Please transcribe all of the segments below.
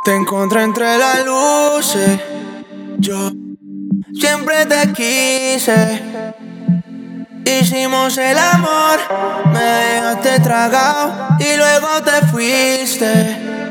Te encontré entre las luces, yo siempre te quise. Hicimos el amor, me dejaste tragado y luego te fuiste.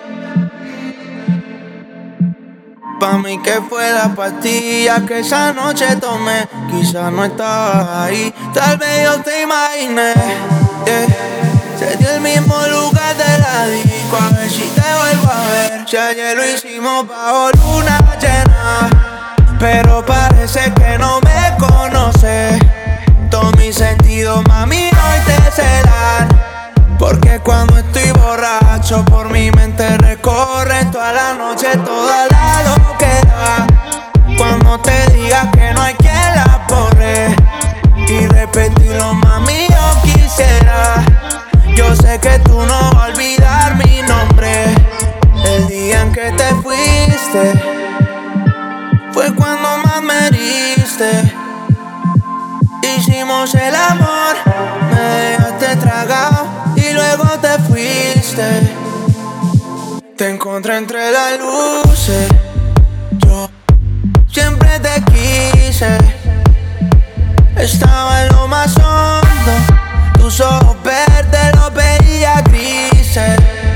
Pa' mí que fue la pastilla que esa noche tomé. Quizás no estabas ahí, tal vez yo te imaginé. Se dio el mismo lugar de la disco, a ver si te vuelvo a ver. Si ayer lo hicimos bajo luna llena, pero parece que no me conoces. Todos mis sentidos, mami, hoy te celan, porque cuando estoy borracho por mi mente recorren toda la noche, toda la loquera. Cuando te diga que no hay quien la borre y repetirlo, mami, yo quisiera. Yo sé que tú no vas a olvidar mi nombre. El día en que te fuiste fue cuando más me heriste. Hicimos el amor, me dejaste tragado y luego te fuiste. Te encontré entre las luces, yo siempre te quise. Estaba en lo más hondo, tus ojos verdes los veía grises.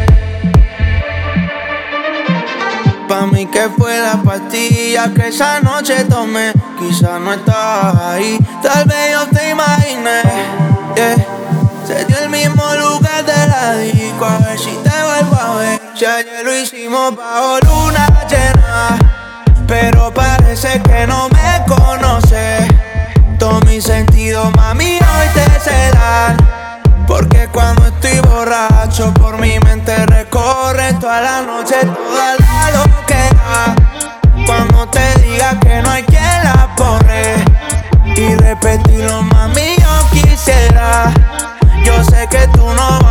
Pa' mí que fue la pastilla que esa noche tomé. Quizás no estabas ahí, tal vez yo te imaginé. Se dio el mismo lugar de la disco, a ver si te vuelvo a ver. Si ayer lo hicimos bajo luna llena, pero parece que no me conoces. Todos mis sentidos, mami, hoy te celan, porque cuando estoy borracho por mi mente recorre toda la noche, toda la loquera. Cuando te diga que no hay quien la borre y repetirlo, mami, yo quisiera. Yo sé que tú no